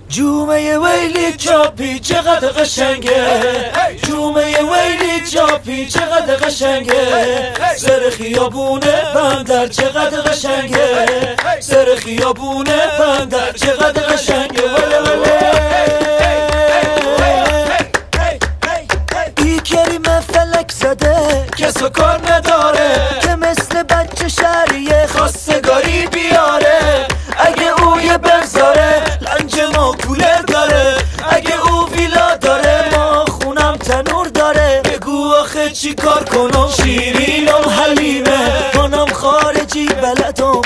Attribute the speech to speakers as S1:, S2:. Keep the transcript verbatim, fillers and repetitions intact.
S1: جومه ویلی چاپی چقدر قشنگه، جومه ویلی چاپی چقدر قشنگه، سر خیابونه بندر چقدر قشنگه، سر خیابونه بندر چقدر قشنگه. وله وله ای کریم فلک زده کس و کار نداره، که مثل بچه شهریه خواستگاری بیاره. اگه او یه بگذاره لنج ما کولر داره، اگه او ویلا داره ما خونم تنور داره. بگو آخه چی کار کنم، شیرینم حلیمه، منم خارجی بلدم